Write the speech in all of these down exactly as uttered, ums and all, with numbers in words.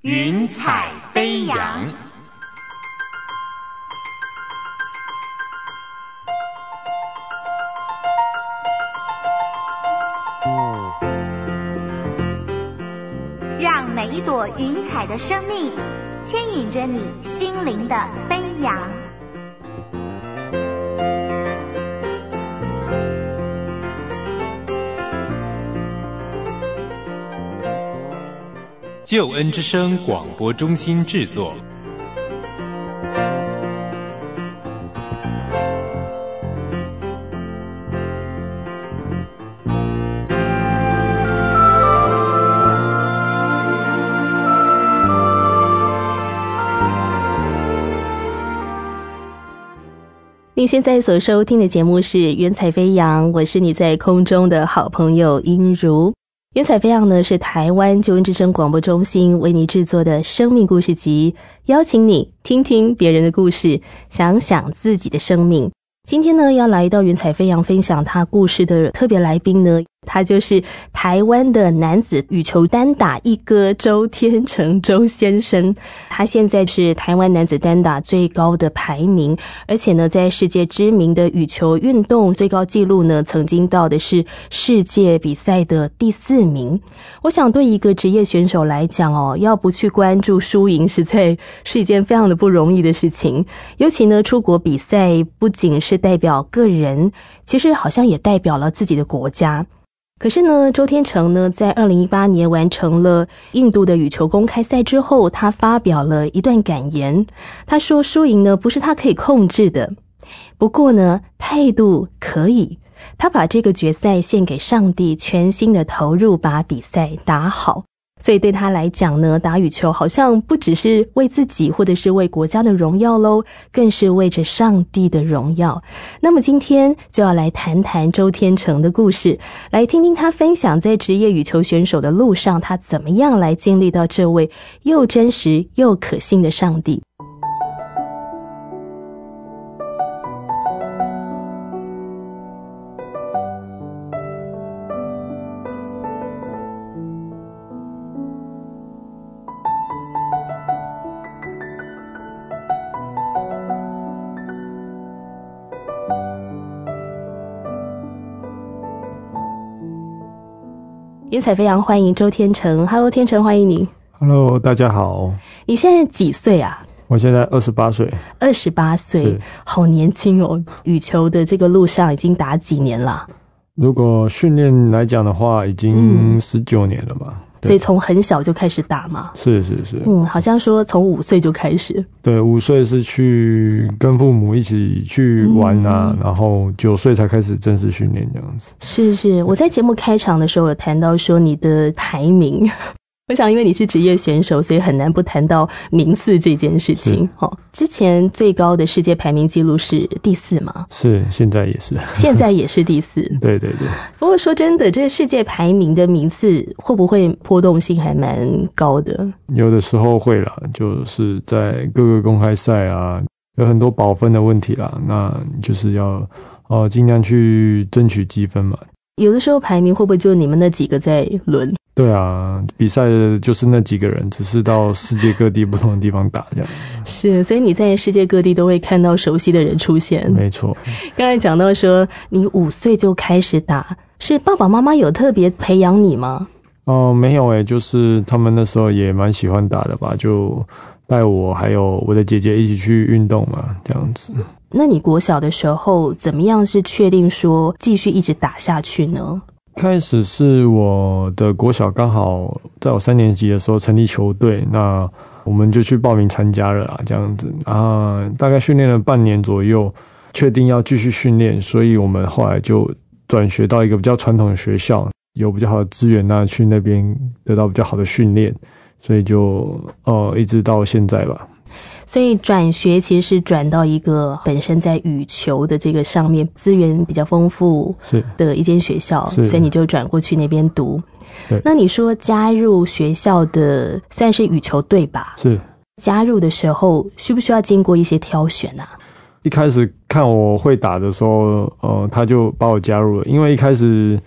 云彩飞扬。 让每一朵云彩的生命牵引着你心灵的飞扬。 救恩之声广播中心制作。 您现在所收听的节目是云彩飞扬，我是你在空中的好朋友音如。云彩飞扬呢是台湾救恩之声广播中心为你制作的生命故事集，邀请你听听别人的故事，想想自己的生命。今天呢要来到云彩飞扬分享他故事的特别来宾呢，他就是台湾的男子羽球单打一哥周天成周先生。他现在是台湾男子单打最高的排名，而且呢在世界知名的羽球运动最高纪录呢曾经到的是世界比赛的第四名。我想对一个职业选手来讲哦，要不去关注输赢实在是一件非常的不容易的事情。尤其呢出国比赛不仅是代表个人，其实好像也代表了自己的国家。可是呢周天成呢在二零一八年完成了印度的羽球公开赛之后，他发表了一段感言。他说输赢呢不是他可以控制的，不过呢态度可以。他把这个决赛献给上帝，全心的投入把比赛打好。所以对他来讲呢，打羽球好像不只是为自己或者是为国家的荣耀咯，更是为着上帝的荣耀。那么今天就要来谈谈周天成的故事，来听听他分享在职业羽球选手的路上，他怎么样来经历到这位又真实又可信的上帝。云彩飞扬欢迎周天成。 Hello 天成，欢迎你。 Hello 大家好。 你现在几岁啊？ 我现在二十八岁。 二十八岁，好年轻哦。羽球的这个路上已经打几年了？ 如果训练来讲的话已经十九年了吧、嗯、 所以从很小就开始打嘛？ 是是是。 嗯，好像说从五岁就开始。 对，五岁是去跟父母一起去玩啊、嗯、然后九岁才开始正式训练这样子。 是是，我在节目开场的时候有谈到说你的排名，我想因为你是职业选手，所以很难不谈到名次这件事情。哦，之前最高的世界排名纪录是第四吗？ 是，现在也是。 现在也是第四。 对对对。 不过说真的，这个世界排名的名次会不会波动性还蛮高的？ 有的时候会啦，就是在各个公开赛啊，有很多保分的问题啦，那就是要呃尽量去争取积分嘛。 有的时候排名会不会就你们那几个在轮？ 对啊，比赛的就是那几个人，只是到世界各地不同的地方打这样。 是，所以你在世界各地都会看到熟悉的人出现。 没错。 刚才讲到说你五岁就开始打，是爸爸妈妈有特别培养你吗？ 哦、呃，没有诶，就是他们那时候也蛮喜欢打的吧，就带我还有我的姐姐一起去运动嘛，这样子。 那你国小的时候怎么样是确定说继续一直打下去呢？ 开始是我的国小刚好在我三年级的时候成立球队，那我们就去报名参加了啦，这样子啊，大概训练了半年左右，确定要继续训练，所以我们后来就转学到一个比较传统的学校，有比较好的资源，那去那边得到比较好的训练，所以就呃一直到现在吧。 所以转学其实是转到一个本身在羽球的这个上面资源比较丰富的一间学校，所以你就转过去那边读。那你说加入学校的算是羽球队吧？是。加入的时候需不需要经过一些挑选啊？ 一开始看我会打的时候，呃，他就把我加入了，因为一开始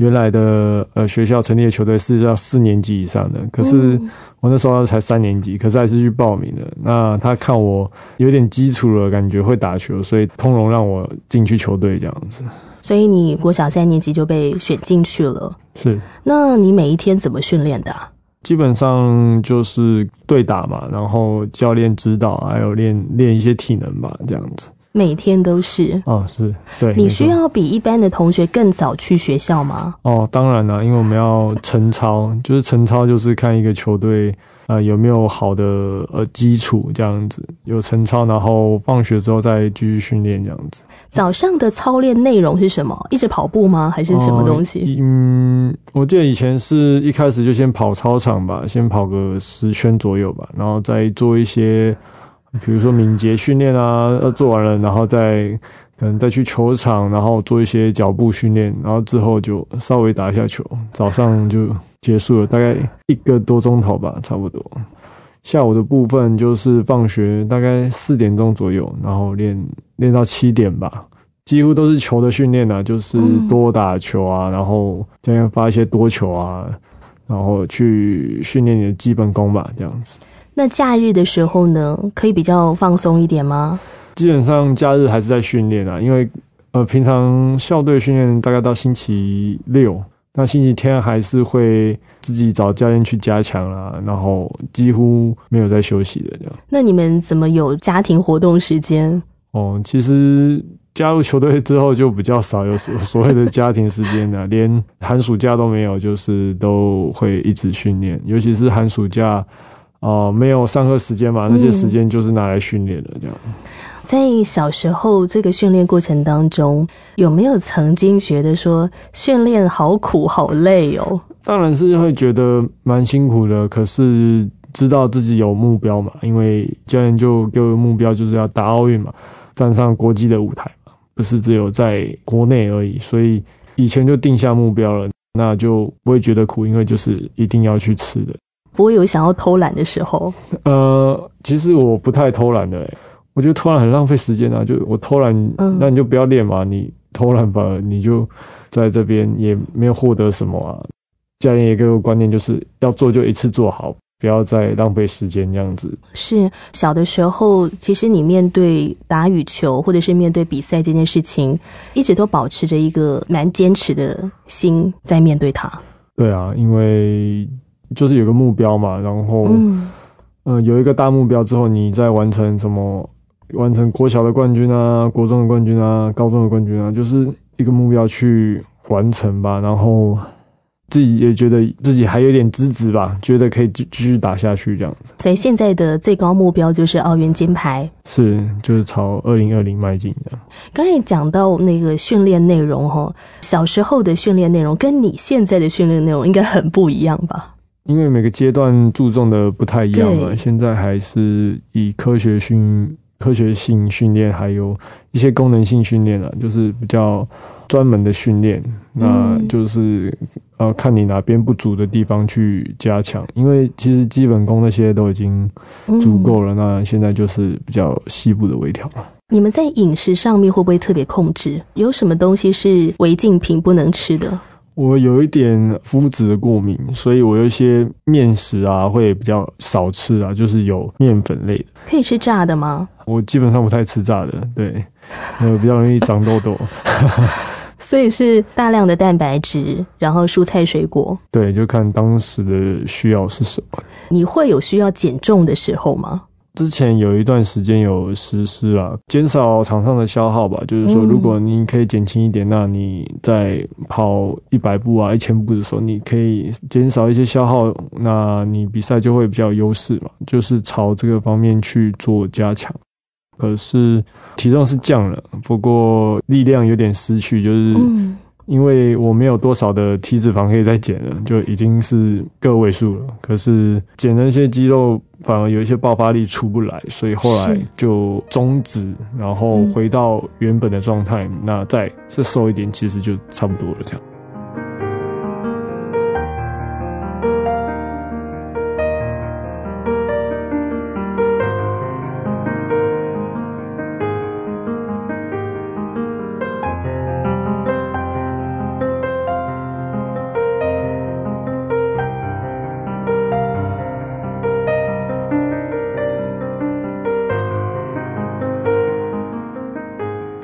原来的呃学校成立的球队是要四年级以上的，可是我那时候才三年级，可是还是去报名了。那他看我有点基础了，感觉会打球，所以通融让我进去球队这样子。 所以你国小三年级就被选进去了。 是。 那你每一天怎么训练的啊？ 基本上就是对打嘛，然后教练指导，还有练练一些体能吧，这样子。 每天都是哦，是对。 你需要比一般的同学更早去学校吗？ 哦，当然了，因为我们要晨操，就是晨操就是看一个球队呃有没有好的呃基础这样子，有晨操，然后放学之后再继续训练这样子。 早上的操练内容是什么？一直跑步吗？还是什么东西？ 哦、嗯，我记得以前是一开始就先跑操场吧，先跑个十圈左右吧，然后再做一些。比如说敏捷训练啊，做完了，然后再可能再去球场，然后做一些脚步训练，然后之后就稍微打一下球，早上就结束了，大概一个多钟头吧，差不多。下午的部分就是放学大概四点钟左右，然后练练到七点吧，几乎都是球的训练啊，就是多打球啊，然后教练发一些多球啊，然后去训练你的基本功吧，这样子。 那假日的时候呢，可以比较放松一点吗？ 基本上假日还是在训练啊，因为呃平常校队训练大概到星期六，那星期天还是会自己找教练去加强啦，然后几乎没有在休息的这样。 那你们怎么有家庭活动时间？ 哦，其实加入球队之后就比较少有所所谓的家庭时间了，连寒暑假都没有，就是都会一直训练，尤其是寒暑假。哦、呃，没有上课时间嘛，那些时间就是拿来训练的这样。 在小时候这个训练过程当中，有没有曾经觉得说训练好苦好累哦？ 当然是会觉得蛮辛苦的，可是知道自己有目标嘛，因为教练就给我目标就是要打奥运嘛，站上国际的舞台嘛，不是只有在国内而已，所以以前就定下目标了，那就不会觉得苦，因为就是一定要去吃的。 不会有想要偷懒的时候？ 呃，其实我不太偷懒的、欸，我觉得偷懒很浪费时间啊。就我偷懒、嗯，那你就不要练嘛。你偷懒吧，你就在这边也没有获得什么啊。教练也给我观念，就是要做就一次做好，不要再浪费时间这样子。 是小的时候，其实你面对打羽球或者是面对比赛这件事情，一直都保持着一个蛮坚持的心在面对它。 对啊，因为。就是有个目标嘛，然后，嗯、呃，有一个大目标之后，你再完成什么，完成国小的冠军啊，国中的冠军啊，高中的冠军啊，就是一个目标去完成吧。然后自己也觉得自己还有点资质吧，觉得可以继续打下去这样子。 所以现在的最高目标就是奥运金牌， 是就是朝二零二零迈进的。 刚才讲到那个训练内容哈，小时候的训练内容跟你现在的训练内容应该很不一样吧？ 因为每个阶段注重的不太一样嘛，现在还是以科学训、科学性训练，还有一些功能性训练啊，就是比较专门的训练。那就是呃，看你哪边不足的地方去加强。因为其实基本功那些都已经足够了，嗯、那现在就是比较细部的微调了。 你们在饮食上面会不会特别控制？有什么东西是违禁品不能吃的？ 我有一点麸质的过敏，所以我有一些面食啊会比较少吃啊，就是有面粉类的。 可以吃炸的吗？ 我基本上不太吃炸的，对，呃，比较容易长痘痘。 所以是大量的蛋白质，然后蔬菜水果。 对，就看当时的需要是什么。 你会有需要减重的时候吗？ 之前有一段时间有实施啦，减少场上的消耗吧，就是说如果你可以减轻一点，那你在跑一百步啊一千步的时候，你可以减少一些消耗，那你比赛就会比较有优势嘛，就是朝这个方面去做加强。可是体重是降了，不过力量有点失去，就是因为我没有多少的体脂肪可以再减了，就已经是个位数了，可是减了一些肌肉反而有一些爆发力出不来，所以后来就终止，然后回到原本的状态，嗯、那再是瘦一点其实就差不多了这样。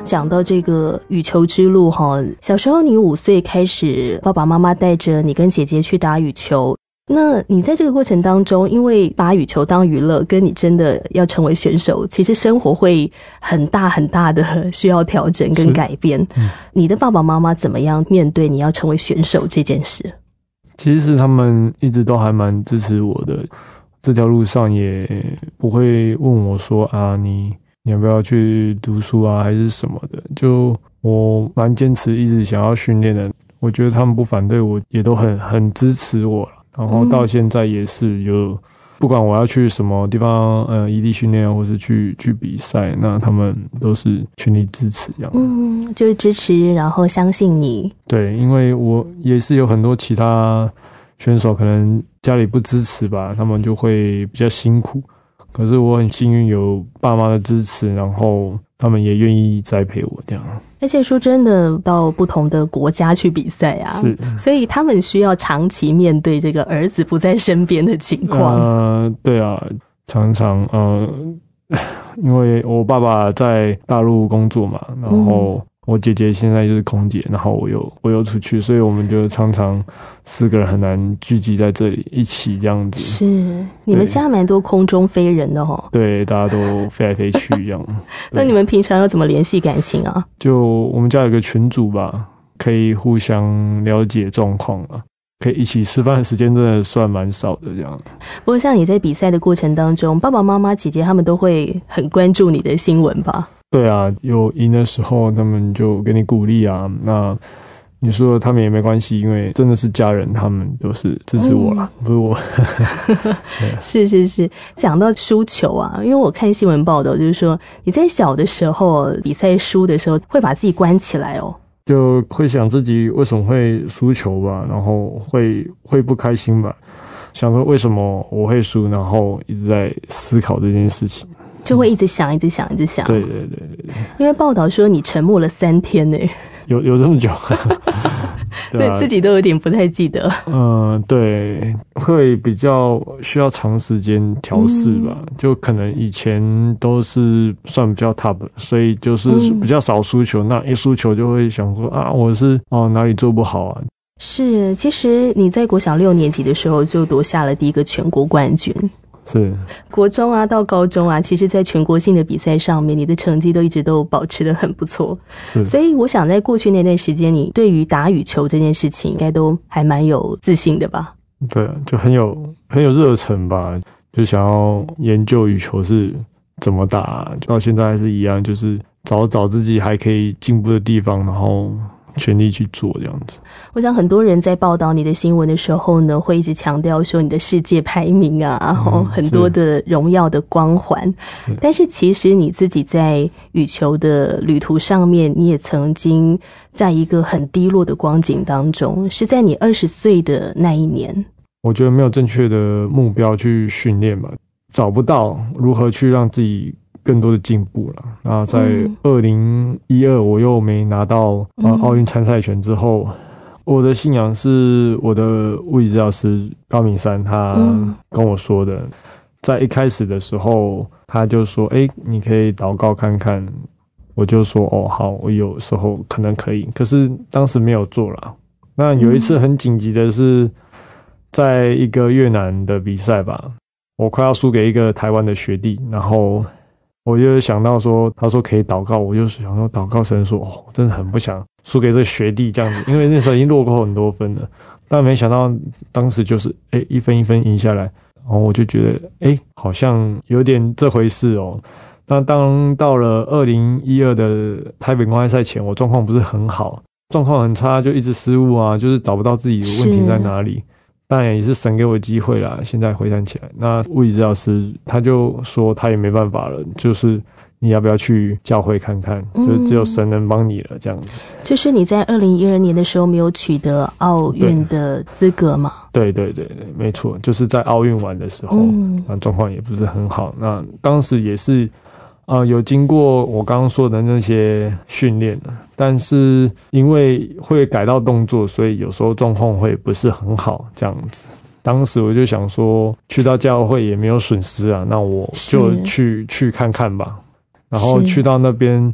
讲到这个羽球之路哈，小时候你五岁开始，爸爸妈妈带着你跟姐姐去打羽球。那你在这个过程当中，因为把羽球当娱乐，跟你真的要成为选手，其实生活会很大很大的需要调整跟改变。嗯、你的爸爸妈妈怎么样面对你要成为选手这件事？ 其实他们一直都还蛮支持我的，这条路上也不会问我说啊，你你要不要去读书啊，还是什么的。就我蛮坚持，一直想要训练的。我觉得他们不反对我，也都很很支持我。然后到现在也是有，不管我要去什么地方，呃，异地训练或是去去比赛，那他们都是全力支持这样。 嗯，就是支持，然后相信你。 对，因为我也是有很多其他选手，可能家里不支持吧，他们就会比较辛苦。可是我很幸运有爸妈的支持，然后他们也愿意栽培我这样。 而且说真的，到不同的国家去比赛啊，是，所以他们需要长期面对这个儿子不在身边的情况。 呃，对啊，常常呃，因为我爸爸在大陆工作嘛，然后我姐姐现在就是空姐，然后我又我又出去，所以我们就常常四个人很难聚集在这里一起这样子。 是，你们家蛮多空中飞人的齁。 对，大家都飞来飞去这样。 那你们平常要怎么联系感情啊？ 就我们家有个群组吧，可以互相了解状况啊。可以一起吃饭的时间真的算蛮少的这样。 不过像你在比赛的过程当中，爸爸妈妈姐姐他们都会很关注你的新闻吧？ 对啊，有赢的时候他们就给你鼓励啊，那你说他们也没关系，因为真的是家人，他们都是支持我啦、嗯、不是我是是是。讲到输球啊，因为我看新闻报道就是说你在小的时候比赛输的时候会把自己关起来哦， 就会想自己为什么会输球吧，然后会会不开心吧，想说为什么我会输，然后一直在思考这件事情， 就会一直想一直想一直想。 对对对对， 因为报道说你沉默了三天耶， 有有这么久对, 对、啊、自己都有点不太记得。 嗯，对，会比较需要长时间调试吧、嗯、就可能以前都是算比较 top， 所以就是比较少输球、嗯、那一输球就会想说啊，我是哦哪里做不好啊。 是，其实你在国小六年级的时候就夺下了第一个全国冠军。 是， 国中啊到高中啊，其实在全国性的比赛上面你的成绩都一直都保持得很不错。 是， 所以我想在过去那段时间你对于打羽球这件事情应该都还蛮有自信的吧？ 对，就很有很有热忱吧，就想要研究羽球是怎么打，到现在还是一样，就是找找自己还可以进步的地方，然后全力去做这样子。我想很多人在报道你的新闻的时候呢，会一直强调说你的世界排名啊、嗯、很多的荣耀的光环，但是其实你自己在羽球的旅途上面，你也曾经在一个很低落的光景当中，是在你二十岁的那一年。 我觉得没有正确的目标去训练吧，找不到如何去让自己更多的进步了。那在二零一二我又没拿到呃奥运参赛权之后、嗯，我的信仰是我的物理治疗师高敏山他跟我说的、嗯。在一开始的时候，他就说：“哎、欸，你可以祷告看看。”我就说：“哦，好，我有时候可能可以。”可是当时没有做啦。那有一次很紧急的是，在一个越南的比赛吧，我快要输给一个台湾的学弟，然后我就想到说，他说可以祷告，我就想说祷告神说，哦，我真的很不想输给这个学弟这样子，因为那时候已经落后很多分了。但没想到当时就是哎、欸、一分一分赢下来，然后我就觉得哎、欸、好像有点这回事哦。那当到了二零一二的台北公开赛前，我状况不是很好，状况很差，就一直失误啊，就是找不到自己的问题在哪里。当然也是神给我机会啦，现在回想起来，那物理治疗师他就说他也没办法了，就是你要不要去教会看看，嗯、就只有神能帮你了这样子。 就是你在二零一二年的时候没有取得奥运的资格吗？ 对对对对，没错，就是在奥运完的时候，嗯、那状况也不是很好。那当时也是呃有经过我刚刚说的那些训练，但是因为会改到动作，所以有时候状况会不是很好这样子。当时我就想说，去到教会也没有损失啊，那我就去去看看吧。然后去到那边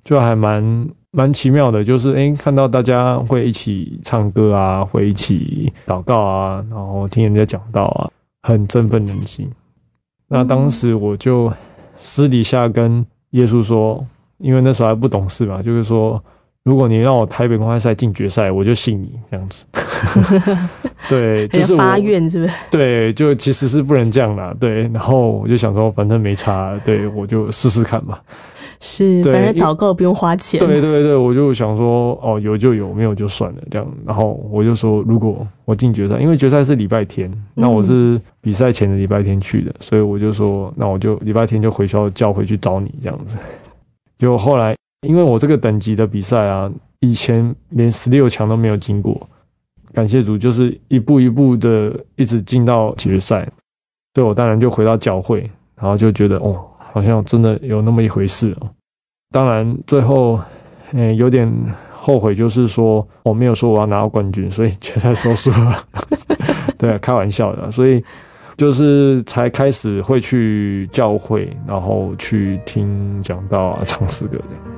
就还蛮蛮奇妙的，就是诶、欸、看到大家会一起唱歌啊，会一起祷告啊，然后听人家讲道啊，很振奋人心。那当时我就私底下跟耶稣说，因为那时候还不懂事嘛，就是说如果你让我台北公开赛进决赛，我就信你这样子。对，就是我发愿是不是？ 对，就其实是不能这样啦。对，然后我就想说，反正没差，对我就试试看嘛。 是，反正祷告不用花钱。 对对对，我就想说，哦，有就有，没有就算了这样。然后我就说，如果我进决赛，因为决赛是礼拜天，那我是比赛前的礼拜天去的，嗯、所以我就说，那我就礼拜天就回校叫回去找你这样子。就后来，因为我这个等级的比赛啊，以前连十六强都没有经过，感谢主，就是一步一步的一直进到决赛。对，我当然就回到教会，然后就觉得哦。好像真的有那么一回事哦。当然最后嗯、欸、有点后悔，就是说我没有说我要拿到冠军，所以决赛收输了。对啊，开玩笑的。所以就是才开始会去教会，然后去听讲道啊，唱诗歌这样。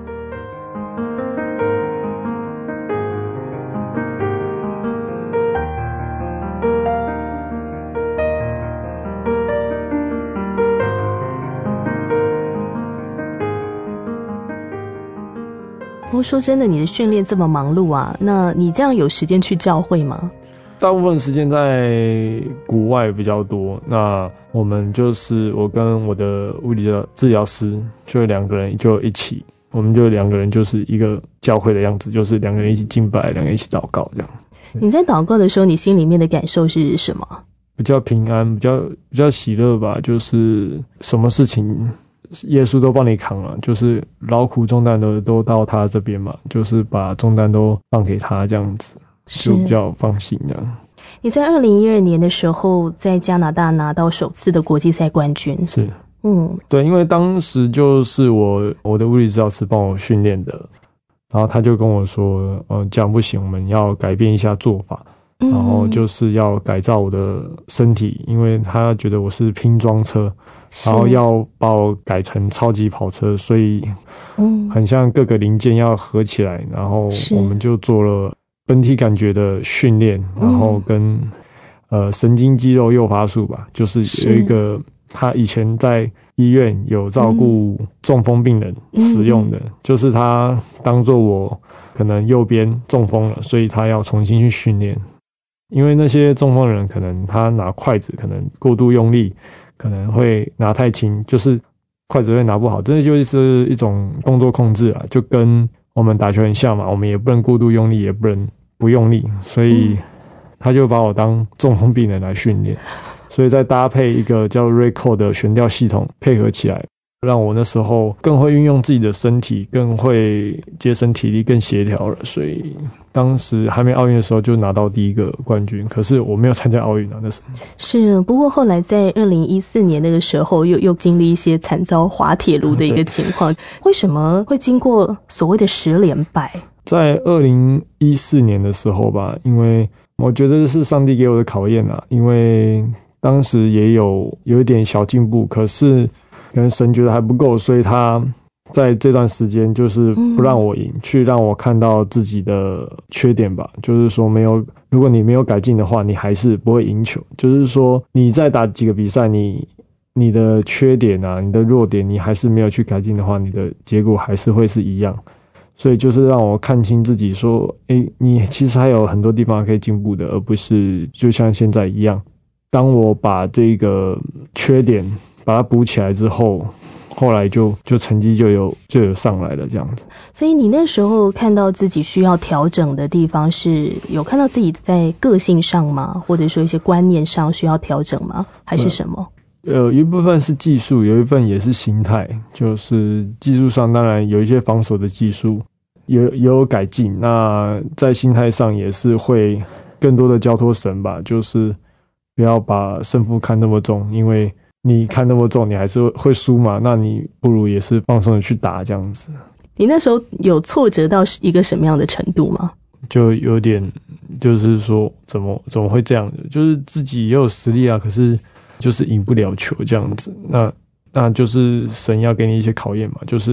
不过说真的，你的训练这么忙碌啊，那你这样有时间去教会吗？ 大部分时间在国外比较多。那我们就是我跟我的物理的治疗师，就两个人就一起，我们就两个人就是一个教会的样子，就是两个人一起敬拜，两个人一起祷告这样。 你在祷告的时候，你心里面的感受是什么？ 比较平安，比较比较喜乐吧，就是什么事情耶稣都帮你扛了，就是劳苦重担的都到他这边嘛，就是把重担都放给他，这样子就比较放心这样。 你在二零一二年的时候在加拿大拿到首次的国际赛冠军。 是， 嗯，对， 因为当时就是我我的物理治疗师帮我训练的，然后他就跟我说呃这样不行，我们要改变一下做法，然后就是要改造我的身体，因为他觉得我是拼装车，然后要把我改成超级跑车，所以很像各个零件要合起来，然后我们就做了本体感觉的训练，然后跟呃神经肌肉诱发术吧，就是有一个他以前在医院有照顾中风病人使用的，就是他当作我可能右边中风了，所以他要重新去训练。因为那些中风人可能他拿筷子可能过度用力，可能会拿太轻，就是筷子会拿不好，这就是一种动作控制啊，就跟我们打球很像嘛，我们也不能过度用力，也不能不用力，所以他就把我当中风病人来训练，所以再搭配一个叫 Record 的悬吊系统配合起来，让我那时候更会运用自己的身体，更会节省体力，更协调了，所以当时还没奥运的时候就拿到第一个冠军，可是我没有参加奥运啊，那时候是。不过后来在二零一四年那个时候又又经历一些惨遭滑铁卢的一个情况，为什么会经过所谓的十连败？ 在二零一四年的时候吧，因为我觉得是上帝给我的考验啊，因为当时也有有一点小进步，可是可能神觉得还不够，所以他在这段时间就是不让我赢，嗯、去让我看到自己的缺点吧。就是说没有，如果你没有改进的话，你还是不会赢球。就是说你再打几个比赛，你你的缺点啊，你的弱点，你还是没有去改进的话，你的结果还是会是一样。所以就是让我看清自己，说，诶，你其实还有很多地方可以进步的，而不是就像现在一样。当我把这个缺点把它补起来之后，后来就就成绩就有就有上来了这样子。 所以你那时候看到自己需要调整的地方，是有看到自己在个性上吗？或者说一些观念上需要调整吗？还是什么？ 呃，一部分是技术，有一部分也是心态。就是技术上当然有一些防守的技术也也有改进，那在心态上也是会更多的交托神吧，就是不要把胜负看那么重，因为你看那么重，你还是会输嘛，那你不如也是放松的去打这样子。 你那时候有挫折到一个什么样的程度吗？ 就有点就是说怎么怎么会这样，就是自己也有实力啊，可是就是赢不了球这样子，那那就是神要给你一些考验嘛，就是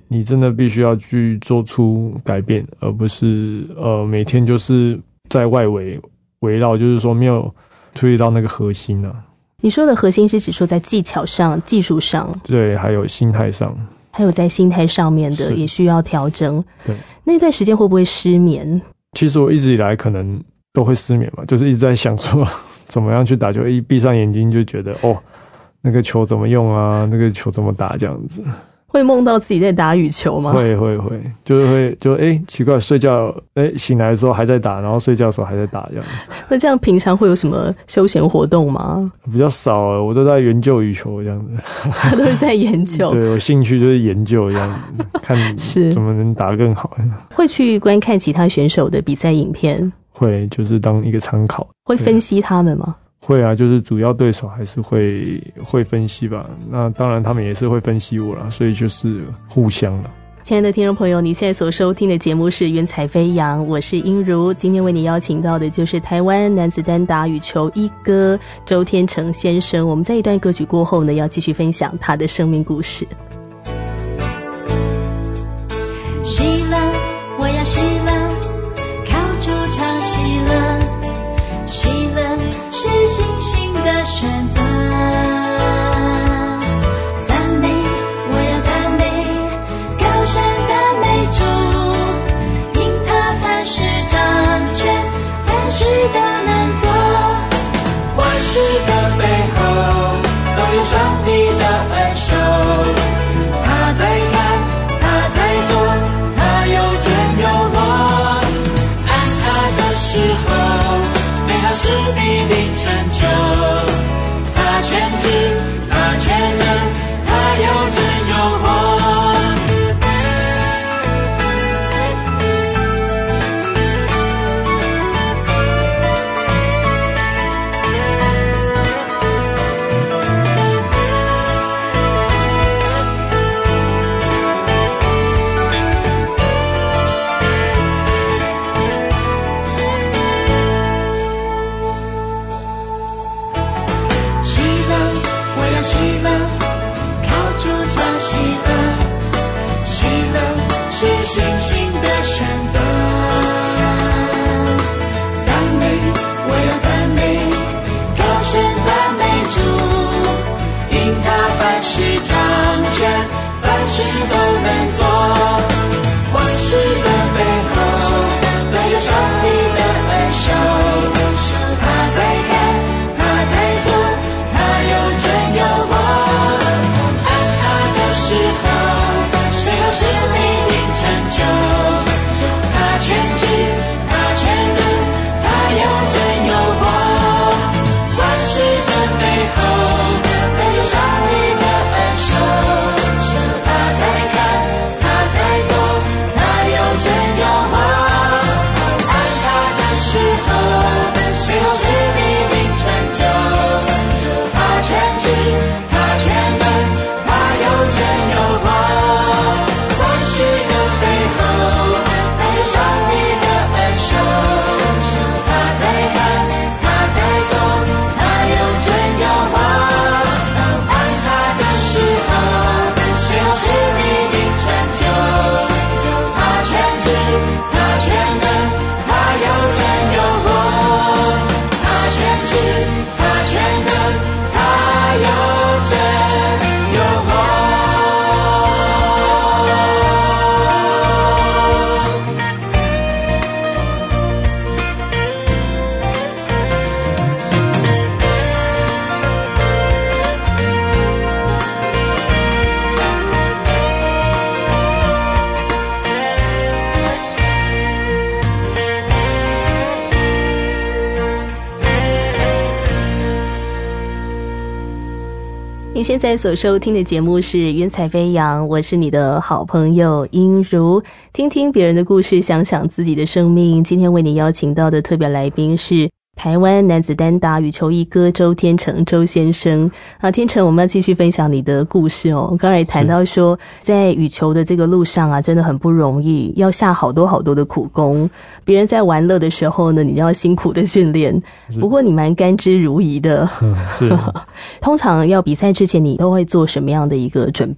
你真的必须要去做出改变，而不是呃每天就是在外围围绕，就是说没有注意到那个核心啊。 你说的核心是指说在技巧上、技术上， 对，还有心态上， 还有在心态上面的也需要调整。 对， 那段时间会不会失眠？ 其实我一直以来可能都会失眠嘛，就是一直在想说怎么样去打球，一闭上眼睛就觉得哦，那个球怎么用啊，那个球怎么打这样子。 会梦到自己在打羽球吗？ 会会会，就是会就哎、欸、奇怪，睡觉哎、欸、醒来的时候还在打，然后睡觉的时候还在打这样。 那这样平常会有什么休闲活动吗？ 比较少了，我都在研究羽球这样子。 都是在研究。 对，我兴趣就是研究这样子，看怎么能打更好。 会去观看其他选手的比赛影片？ 会，就是当一个参考。 会分析他们吗？ 会啊，就是主要对手还是会会分析吧。那当然他们也是会分析我啦，所以就是互相啦。 亲爱的听众朋友，你现在所收听的节目是云彩飞扬，我是英如。今天为你邀请到的就是台湾男子单打羽球一哥周天成先生。我们在一段歌曲过后呢，要继续分享他的生命故事。 喜乐，我要喜乐，靠主唱喜乐，喜乐是信心的选择。赞美，我要赞美，高声赞美主，因他凡事掌权，凡事都能做。万事的背后都有上帝的恩手，他在看，他在做，他有真有我，按他的时候，美好事必定成就。他全知，他全能，他有真有我。是信心的选择，赞美，我要赞美，高声赞美主，因他凡事掌权，凡事都能做。万事的背后都有上帝的恩手，他在看，他在做，他有真有我，按他的时候，谁有是必成就，他全知，他全能，他有真有我。万事的背后都有上帝的恩手，他在看，他在做，他有真有我。按他的时候，谁有是必定成就，他全知，他全能，他有真有我。是的背后都有上帝的恩手，他在看，他在做，他有真有我。按他的时候，谁有是必定成就，他全知，他全能，他有真有我。他全知，他全能，他有真有我。 你现在所收听的节目是云彩飞扬，我是你的好朋友英如。听听别人的故事，想想自己的生命。今天为你邀请到的特别来宾是台湾男子单打羽球一哥周天成周先生啊。天成，我们要继续分享你的故事哦。刚才也谈到说，在羽球的这个路上啊，真的很不容易，要下好多好多的苦功。别人在玩乐的时候呢，你要辛苦的训练。不过你蛮甘之如饴的。 嗯，是。 通常要比赛之前，你都会做什么样的一个准备？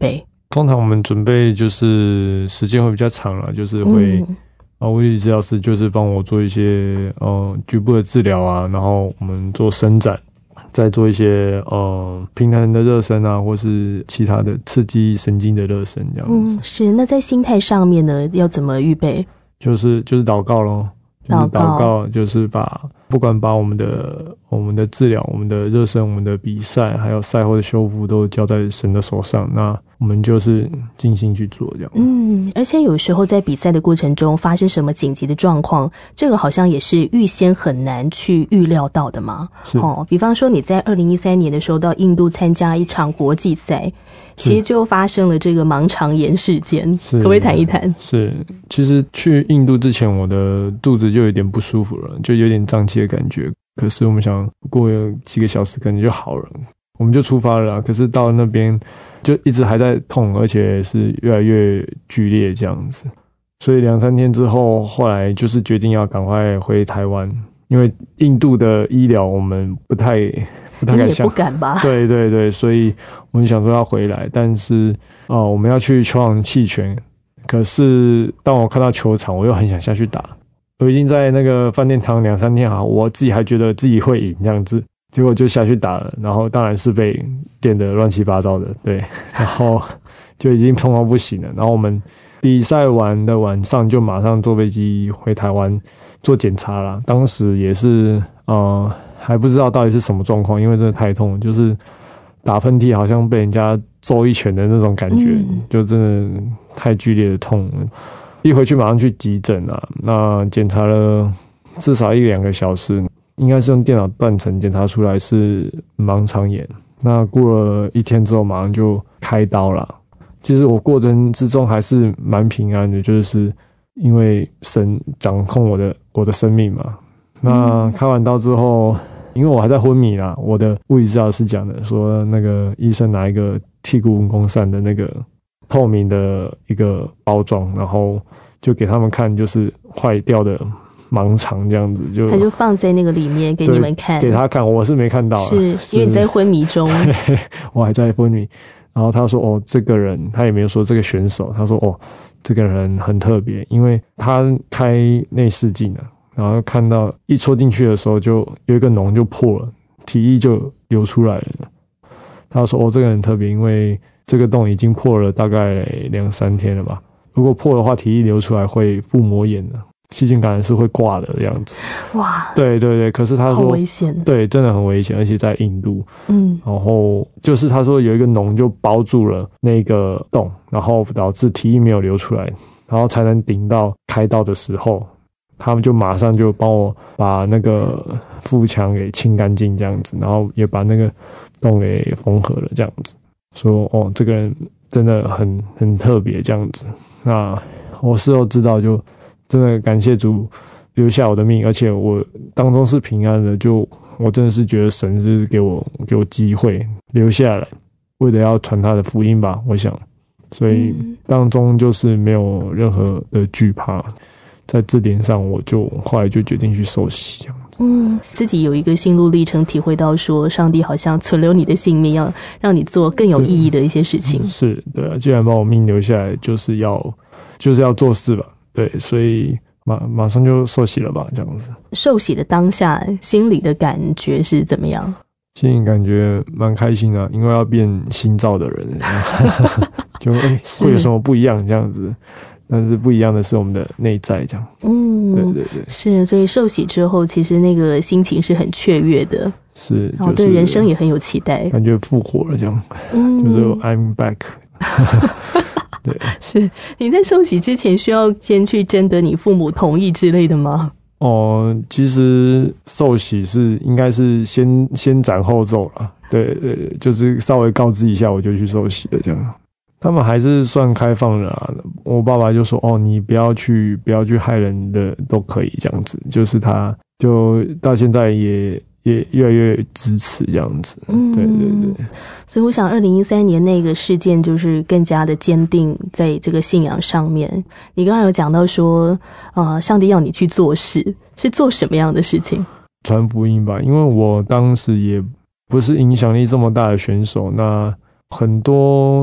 通常我们准备就是时间会比较长了，就是会、嗯、啊，物理治疗师就是帮我做一些呃局部的治疗啊，然后我们做伸展，再做一些呃平衡的热身啊，或是其他的刺激神经的热身这样子。 嗯，是。那在心态上面呢，要怎么预备？ 就是就是祷告咯，就是祷告，就是把不管把我们的我们的治疗、我们的热身、我们的比赛，还有赛后的修复都交在神的手上。那我们就是尽心去做这样。 嗯，而且有时候在比赛的过程中发生什么紧急的状况，这个好像也是预先很难去预料到的嘛。 是哦，比方说你在二零一三年的时候到印度参加一场国际赛，其实就发生了这个盲肠炎事件，可不可以谈一谈？ 是，其实去印度之前，我的肚子就有点不舒服了，就有点胀气的感觉。可是我们想过几个小时可能就好了，我们就出发了啦。可是到了那边就一直还在痛，而且是越来越剧烈这样子。所以两三天之后，后来就是决定要赶快回台湾，因为印度的医疗我们不太不太敢想， 也不敢吧？ 对对对，所以我们想说要回来，但是哦、呃，我们要去球场弃权。可是当我看到球场，我又很想下去打。我已经在那个饭店躺两三天好，我自己还觉得自己会赢这样子，结果就下去打了，然后当然是被电得乱七八糟的，对，然后就已经痛到不行了。然后我们比赛完的晚上就马上坐飞机回台湾做检查啦。当时也是呃还不知道到底是什么状况，因为真的太痛了，就是打喷嚏好像被人家揍一拳的那种感觉，嗯、就真的太剧烈的痛了。一回去马上去急诊啊，那检查了至少一两个小时，应该是用电脑断层检查出来是盲肠炎。那过了一天之后马上就开刀啦。其实我过程之中还是蛮平安的，就是因为神掌控我的我的生命嘛。那开完刀之后，因为我还在昏迷啦，我的物理治疗师讲的，说那个医生拿一个剔骨文公扇的那个透明的一个包装，然后就给他们看，就是坏掉的盲肠这样子，就他就放在那个里面给你们看， 给他看，我是没看到， 是因为你在昏迷中， 对，我还在昏迷。然后他说：“哦，这个人，他也没有说这个选手，他说哦，这个人很特别，因为他开内视镜了，然后看到一戳进去的时候，就有一个脓就破了，体液就流出来了。他说哦，这个人很特别，因为这个洞已经破了大概两三天了吧。如果破的话，体液流出来会腹膜炎的，细菌感染是会挂的这样子。 哇， 对对对，可是他说好危险， 对，真的很危险，而且在印度。 嗯， 然后就是他说有一个脓就包住了那个洞，然后导致体液没有流出来，然后才能顶到开刀的时候。他们就马上就帮我把那个腹腔给清干净这样子，然后也把那个洞给缝合了这样子。说哦，这个人真的很很特别这样子。那我事后知道，就真的感谢主留下我的命，而且我当中是平安的。就我真的是觉得神是给我给我机会留下来，为了要传他的福音吧，我想。所以当中就是没有任何的惧怕。在这点上，我就后来就决定去受洗，这样子。 嗯，自己有一个心路历程，体会到说，上帝好像存留你的性命，要让你做更有意义的一些事情。 是，对啊，既然把我命留下来，就是要就是要做事吧。对，所以马马上就受洗了吧，这样子。 受洗的当下，心里的感觉是怎么样？ 心里感觉蛮开心的，因为要变新造的人，就、欸、会有什么不一样这样子。但是不一样的是我们的内在，这样。嗯，对对对， 是。所以受洗之后，其实那个心情是很雀跃的， 是， 然后对人生也很有期待， 感觉复活了这样。嗯，就是 I'm back 。对， 是。你在受洗之前需要先去征得你父母同意之类的吗？ 哦，其实受洗是应该是先先斩后奏啦。对对对，就是稍微告知一下，我就去受洗了这样。他们还是算开放的啊，我爸爸就说哦，你不要去不要去害人的都可以这样子，就是他就到现在也也越来越支持这样子。嗯，对对对。 所以我想二零一三年那个事件就是更加的坚定在这个信仰上面。你刚刚有讲到说呃，上帝要你去做事，是做什么样的事情？ 传福音吧，因为我当时也不是影响力这么大的选手，那很多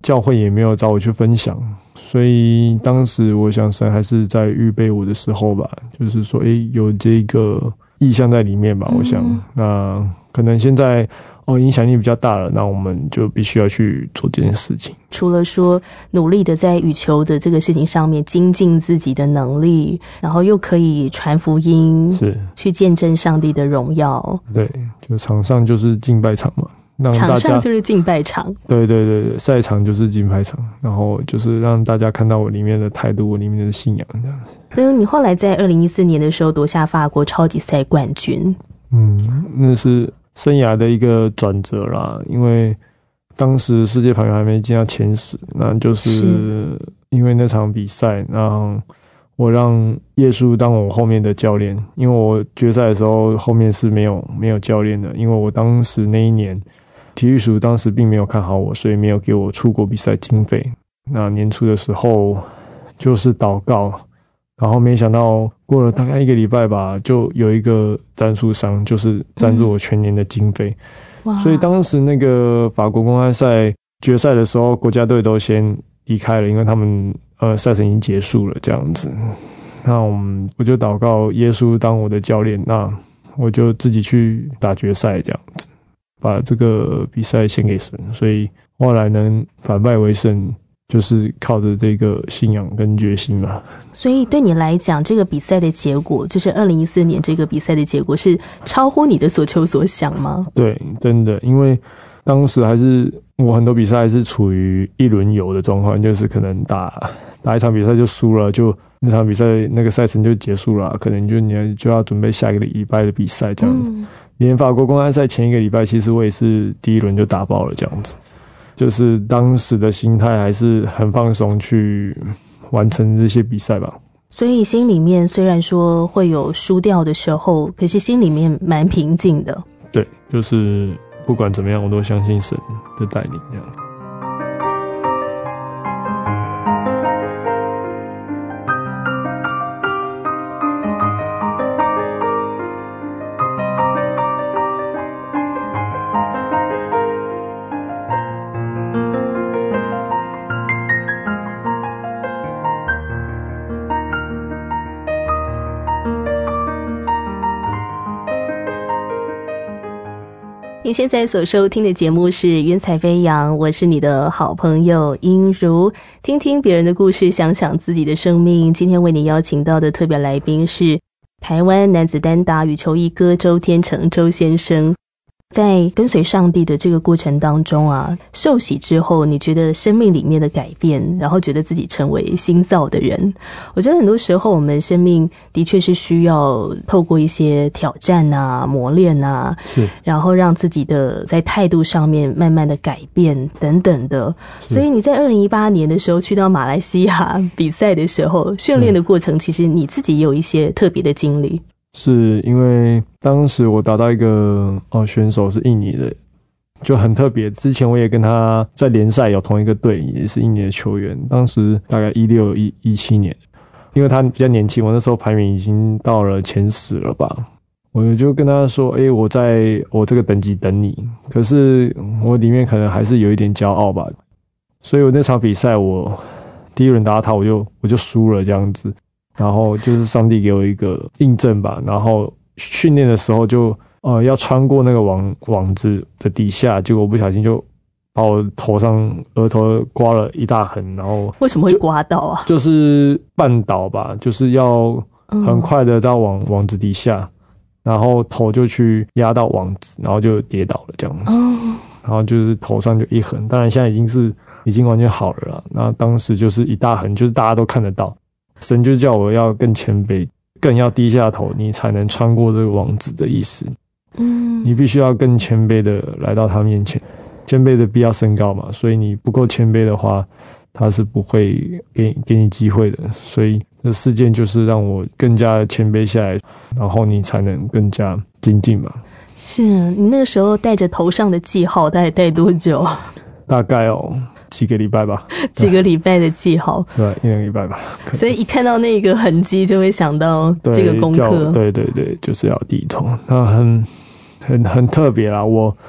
教会也没有找我去分享，所以当时我想神还是在预备我的时候吧，就是说诶有这个意向在里面吧，我想、嗯、那可能现在哦影响力比较大了，那我们就必须要去做这件事情。 除了说努力的在羽球的这个事情上面精进自己的能力，然后又可以传福音，是去见证上帝的荣耀。对， 就场上就是敬拜场嘛，让大家场上就是敬拜场。 对对对对，赛场就是敬拜场，然后就是让大家看到我里面的态度，我里面的信仰这样子。 所以你后来在二零一四年的时候夺下法国超级赛冠军。 嗯，那是生涯的一个转折啦，因为当时世界排名还没进到前十，那就是因为那场比赛，让我让耶稣当我后面的教练，因为我决赛的时候后面是没有没有教练的，因为我当时那一年体育署当时并没有看好我，所以没有给我出国比赛经费。那年初的时候就是祷告，然后没想到过了大概一个礼拜吧，就有一个赞助商就是赞助我全年的经费、嗯、所以当时那个法国公开赛决赛的时候，国家队都先离开了，因为他们呃赛程已经结束了这样子。那我们我就祷告耶稣当我的教练，那我就自己去打决赛这样子，把这个比赛献给神，所以后来能反败为胜就是靠着这个信仰跟决心嘛。 所以对你来讲，这个比赛的结果，就是二零一四年这个比赛的结果，是超乎你的所求所想吗？ 对，真的，因为当时还是我很多比赛还是处于一轮游的状况，就是可能打打一场比赛就输了，就那场比赛那个赛程就结束了，可能就你就要准备下一个礼拜的比赛这样子、嗯、连法国公开赛前一个礼拜，其实我也是第一轮就打爆了这样子，就是当时的心态还是很放松去完成这些比赛吧。 所以心里面虽然说会有输掉的时候，可是心里面蛮平静的。 对，就是不管怎么样我都相信神的带领这样。 你现在所收听的节目是《云彩飞扬》，我是你的好朋友英如。听听别人的故事，想想自己的生命。今天为你邀请到的特别来宾是台湾男子单打羽球一哥周天成周先生。在跟随上帝的这个过程当中啊，受洗之后，你觉得生命里面的改变，然后觉得自己成为新造的人。我觉得很多时候我们生命的确是需要透过一些挑战啊、磨练啊，是，然后让自己的在态度上面慢慢的改变等等的。所以你在二零一八年的时候去到马来西亚比赛的时候，训练的过程其实你自己也有一些特别的经历。 是因为当时我打到一个哦选手是印尼的，就很特别。之前我也跟他在联赛有同一个队，也是印尼的球员。当时大概一六一一七年，因为他比较年轻，我那时候排名已经到了前十了吧。我就跟他说：“诶，我在我这个等级等你。”可是我里面可能还是有一点骄傲吧，所以我那场比赛我第一轮打到他，我就我就输了这样子。然后就是上帝给我一个印证吧，然后训练的时候就呃要穿过那个网网子的底下，结果不小心就把我头上额头刮了一大痕，然后为什么会刮到啊？ 就是绊倒吧，就是要很快的到网、嗯、网子底下，然后头就去压到网子，然后就跌倒了这样子、嗯、然后就是头上就一痕，当然现在已经是已经完全好了啦。那当时就是一大痕，就是大家都看得到。神就叫我要更谦卑，更要低下头，你才能穿过这个网子的意思。嗯，你必须要更谦卑的来到他面前，谦卑的必要升高嘛，所以你不够谦卑的话，他是不会给你给你机会的。所以这事件就是让我更加谦卑下来，然后你才能更加精进嘛。 是你那个时候带着头上的记号，大概带多久？ 大概哦。几个礼拜吧， 几个礼拜的记号， 对，一两个礼拜吧。 所以一看到那个痕迹，就会想到这个功课。 对对对，就是要低头。那很很很特别啦。我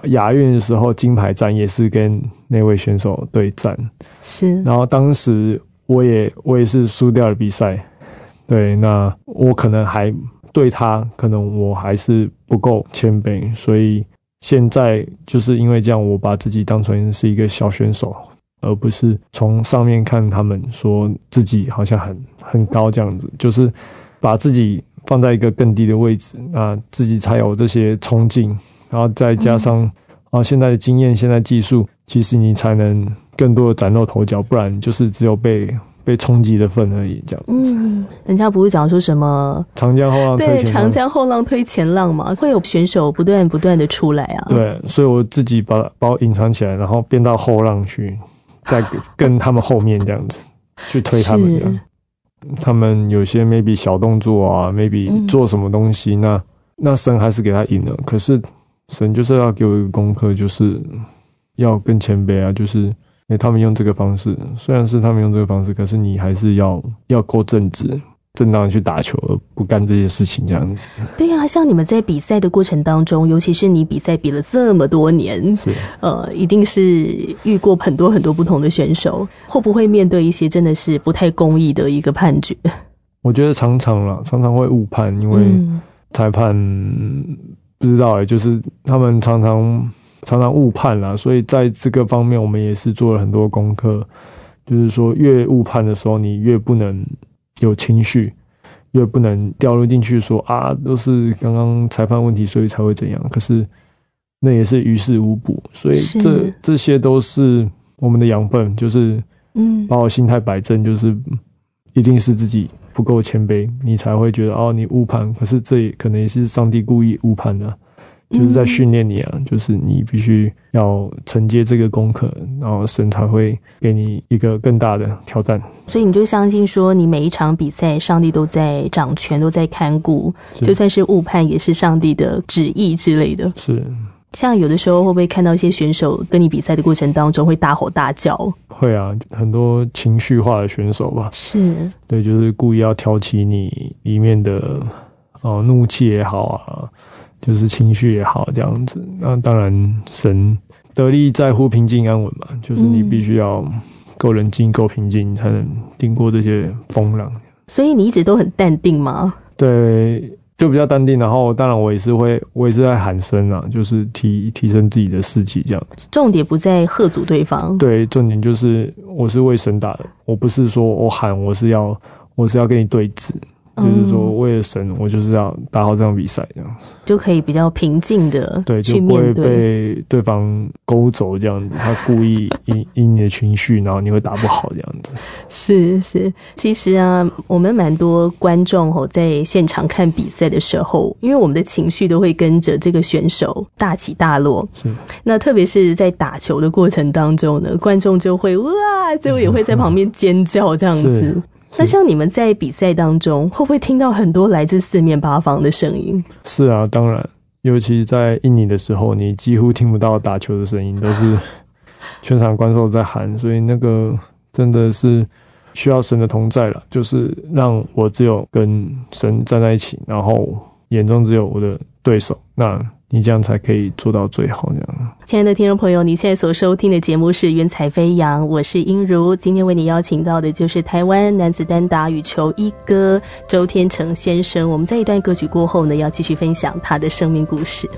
亚运的时候金牌战也是跟那位选手对战， 是， 然后当时我也我也是输掉了比赛，对，那我可能还对他，可能我还是不够谦卑，所以现在就是因为这样，我把自己当成是一个小选手，而不是从上面看他们说自己好像很很高这样子，就是把自己放在一个更低的位置，那自己才有这些冲劲，然后再加上、嗯、啊现在的经验，现在技术，其实你才能更多的崭露头角，不然就是只有被被冲击的份而已，这样子。 嗯，人家不是讲说什么长江后浪推前浪， 对，长江后浪推前浪嘛，会有选手不断不断的出来啊。 对，所以我自己把把我隐藏起来，然后变到后浪去，再跟他们后面这样子去推他们这样。他们有些 maybe 小动作啊 ，maybe 做什么东西，嗯、那那神还是给他赢了。可是神就是要给我一个功课，就是要更谦卑啊，就是。欸、他们用这个方式，虽然是他们用这个方式，可是你还是要要够正直、正当的去打球，而不干这些事情这样子。 对啊，像你们在比赛的过程当中，尤其是你比赛比了这么多年， 是呃，一定是遇过很多很多不同的选手，会不会面对一些真的是不太公义的一个判决？ 我觉得常常啦，常常会误判，因为裁判、嗯、不知道欸，就是他们常常。常常误判啦，所以在这个方面我们也是做了很多功课，就是说越误判的时候你越不能有情绪，越不能掉入进去说啊都是刚刚裁判问题所以才会怎样，可是那也是于事无补，所以这这些都是我们的养分，就是嗯，把我心态摆正，就是一定是自己不够谦卑，你才会觉得哦你误判，可是这也可能也是上帝故意误判的。就是在训练你啊、嗯，就是你必须要承接这个功课，然后神才会给你一个更大的挑战。 所以你就相信说，你每一场比赛，上帝都在掌权，都在看顾，就算是误判，也是上帝的旨意之类的。 是。 像有的时候会不会看到一些选手跟你比赛的过程当中会大吼大叫？ 会啊，很多情绪化的选手吧。 是。对， 就是故意要挑起你里面的哦怒气也好啊。就是情绪也好这样子，那当然神得力在乎平静安稳嘛，就是你必须要够冷静够平静才能顶过这些风浪。 所以你一直都很淡定吗？ 对，就比较淡定，然后当然我也是会我也是在喊声啊，就是提提升自己的士气这样子。 重点不在喝阻对方， 对，重点就是我是为神打的，我不是说我喊我是要我是要跟你对峙，就是说为了神我就是要打好这场比赛这样子， 就可以比较平静的对， 去面对， 就不会被对方勾走这样子，他故意引引你的情绪，然后你会打不好这样子。 是是，其实啊，我们蛮多观众吼在现场看比赛的时候，因为我们的情绪都会跟着这个选手大起大落。 是， 那特别是在打球的过程当中呢，观众就会哇，就也会在旁边尖叫这样子。那像你们在比赛当中会不会听到很多来自四面八方的声音？ 是啊，当然，尤其在印尼的时候，你几乎听不到打球的声音，都是全场观众在喊，所以那个真的是需要神的同在了，就是让我只有跟神站在一起，然后眼中只有我的对手，那你这样才可以做到最好这样。 亲爱的听众朋友，你现在所收听的节目是云彩飞扬，我是英如，今天为你邀请到的就是台湾男子单打羽球一哥周天成先生。我们在一段歌曲过后呢，要继续分享他的生命故事。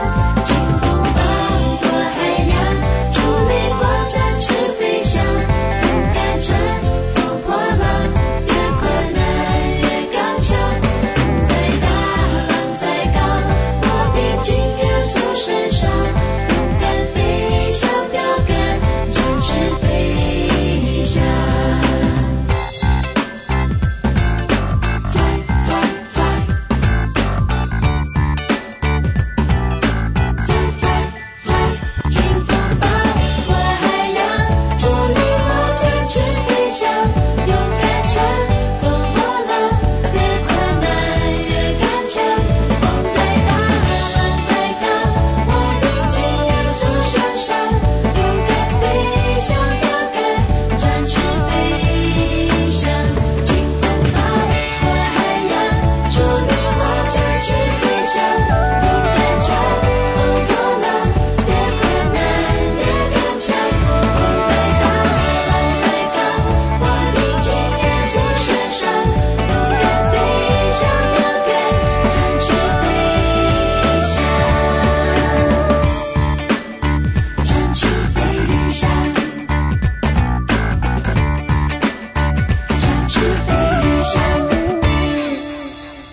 风放过海洋，助力我展翅飞翔。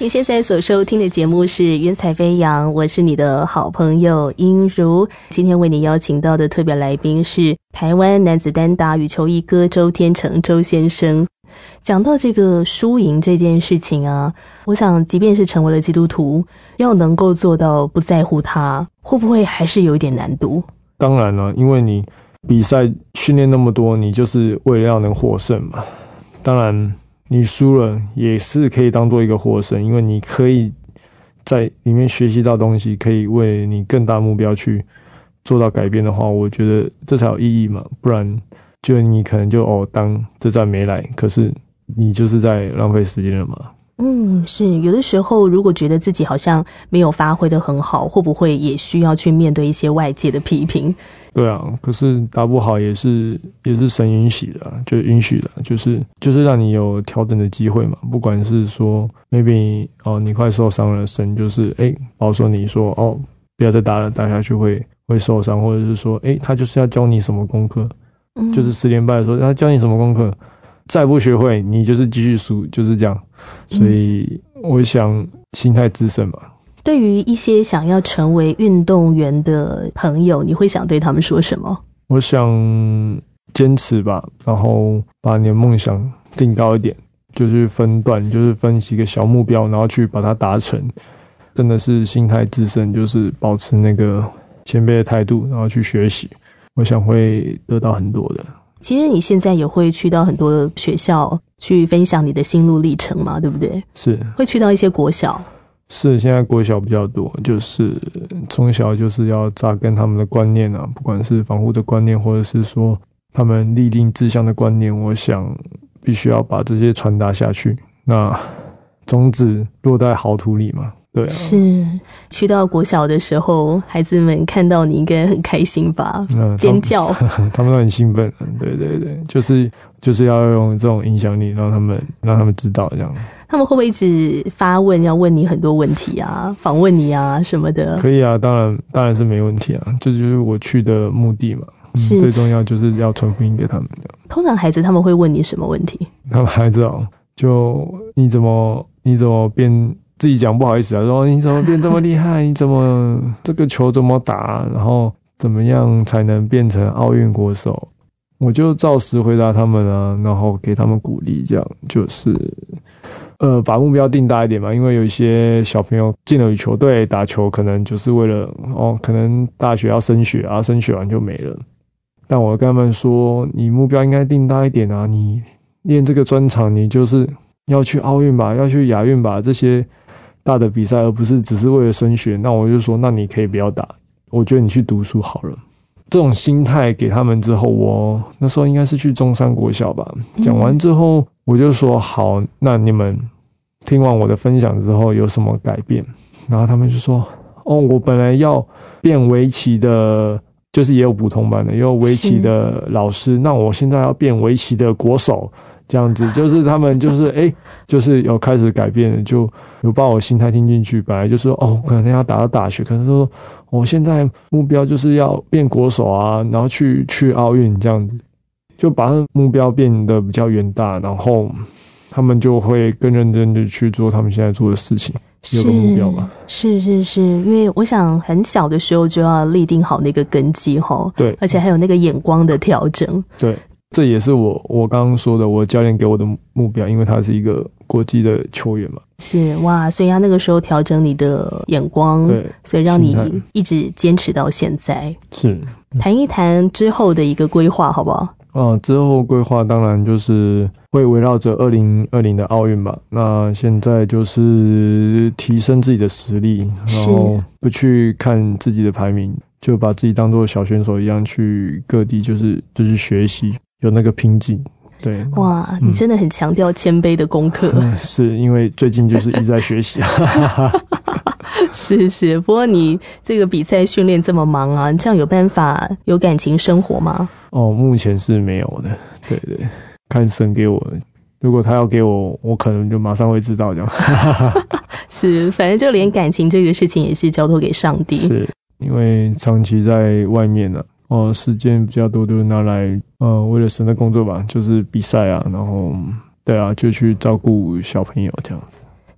你现在所收听的节目是《云彩飞扬》，我是你的好朋友英如。今天为你邀请到的特别来宾是台湾男子单打羽球一哥周天成周先生。讲到这个输赢这件事情啊，我想即便是成为了基督徒，要能够做到不在乎他，会不会还是有一点难度？ 当然了，因为你比赛训练那么多，你就是为了要能获胜嘛。当然你输了也是可以当做一个获胜，因为你可以在里面学习到东西，可以为你更大目标去做到改变的话，我觉得这才有意义嘛。不然就你可能就哦当这站没来，可是你就是在浪费时间了嘛。 嗯，是有的时候如果觉得自己好像没有发挥得很好，会不会也需要去面对一些外界的批评？ 对啊，可是打不好也是也是神允许的、啊，就允许的，就是就是让你有调整的机会嘛。不管是说 maybe 哦你快受伤了，神就是哎保守你说哦不要再打了，打下去会会受伤，或者是说哎他就是要教你什么功课，嗯、就是十连败的时候他教你什么功课，再不学会你就是继续输，就是这样。所以我想心态制胜吧。 对于一些想要成为运动员的朋友，你会想对他们说什么？ 我想坚持吧，然后把你的梦想定高一点，就是分段，就是分几个小目标，然后去把它达成。真的是心态制胜，就是保持那个谦卑的态度，然后去学习，我想会得到很多的。 其实你现在也会去到很多学校去分享你的心路历程嘛，对不对？ 是， 会去到一些国小。 是，现在国小比较多，就是从小就是要扎根他们的观念啊，不管是防护的观念，或者是说他们立定志向的观念，我想必须要把这些传达下去。那种子落在好土里嘛。对啊，是去到国小的时候，孩子们看到你应该很开心吧？嗯、尖叫， 他们都很兴奋。对对对，就是就是要用这种影响力，让他们让他们知道这样。 他们会不会一直发问，要问你很多问题啊，访问你啊什么的？ 可以啊，当然当然是没问题啊，这就是我去的目的嘛。是、嗯、最重要就是要传福音给他们的。 通常孩子他们会问你什么问题？ 他们孩子哦，就你怎么你怎么变？自己讲不好意思啊，说你怎么变这么厉害？你怎么这个球怎么打？然后怎么样才能变成奥运国手？我就照实回答他们啊，然后给他们鼓励，这样就是呃把目标定大一点嘛。因为有一些小朋友进了羽球队打球，可能就是为了哦，可能大学要升学啊，升学完就没了。但我跟他们说，你目标应该定大一点啊，你练这个专长，你就是要去奥运吧，要去亚运吧，这些大的比赛，而不是只是为了升学。那我就说，那你可以不要打，我觉得你去读书好了。这种心态给他们之后，我那时候应该是去中山国小吧。讲完之后，我就说好，那你们听完我的分享之后有什么改变？然后他们就说，哦，我本来要变围棋的，就是也有普通班的，也有围棋的老师，那我现在要变围棋的国手。这样子就是他们就是哎、欸，就是有开始改变了，就有把我心态听进去。本来就是说哦，可能要打到大学，可是说我、哦、现在目标就是要变国手啊，然后去去奥运这样子，就把目标变得比较远大，然后他们就会更认真的去做他们现在做的事情，有个目标嘛。 是是是，因为我想很小的时候就要立定好那个根基齁， 对， 而且还有那个眼光的调整， 对。这也是我我刚刚说的，我教练给我的目标，因为他是一个国际的球员嘛。 是哇，所以他那个时候调整你的眼光，对，所以让你一直坚持到现在。 是， 谈一谈之后的一个规划，好不好？ 啊，之后规划当然就是会围绕着二零二零的奥运吧。那现在就是提升自己的实力，然后不去看自己的排名，就把自己当作小选手一样去各地，就是就是学习。有那个拼劲，对， 哇，你真的很强调谦卑的功课、 嗯，是因为最近就是一直在学习， 是是。不过你这个比赛训练这么忙啊，你这样有办法有感情生活吗？ 哦，目前是没有的，对对，看神给我，如果他要给我，我可能就马上会知道这样。 是，反正就连感情这个事情也是交托给上帝， 是因为长期在外面啊。哦，时间比较多都是拿来呃为了神的工作吧，就是比赛啊，然后对啊，就去照顾小朋友这样子。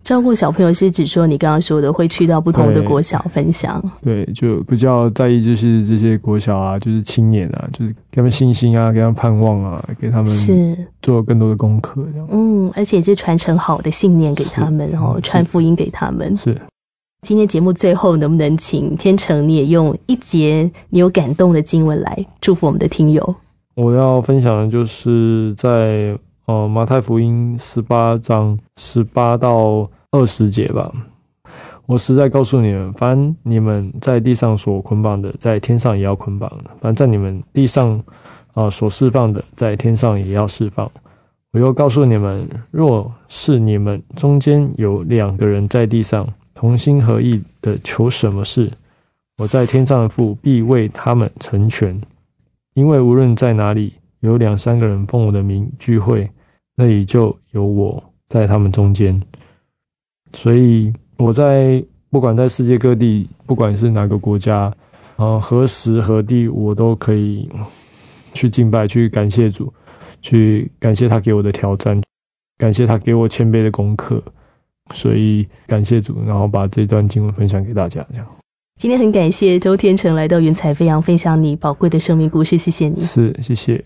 照顾小朋友是指说你刚刚说的会去到不同的国小分享， 对，就比较在意就是这些国小啊，就是青年啊，就是给他们信心啊，给他们盼望啊，给他们是做更多的功课这样。 嗯，而且是传承好的信念给他们哦，传福音给他们。 是。 今天节目最后能不能请天成你也用一节你有感动的经文来祝福我们的听友？ 我要分享的就是在呃马太福音十八章十八到二十节吧。我实在告诉你们，凡你们在地上所捆绑的，在天上也要捆绑；凡在你们地上啊、呃、所释放的，在天上也要释放。我又告诉你们，若是你们中间有两个人在地上同心合意的求什么事，我在天上的父必为他们成全。因为无论在哪里有两三个人奉我的名聚会，那里就有我在他们中间。所以我在不管在世界各地，不管是哪个国家，呃，何时何地，我都可以去敬拜，去感谢主，去感谢他给我的挑战，感谢他给我谦卑的功课。所以感谢主，然后把这段经文分享给大家。这样， 今天很感谢周天成来到云彩飞扬分享你宝贵的生命故事，谢谢你。 是，谢谢。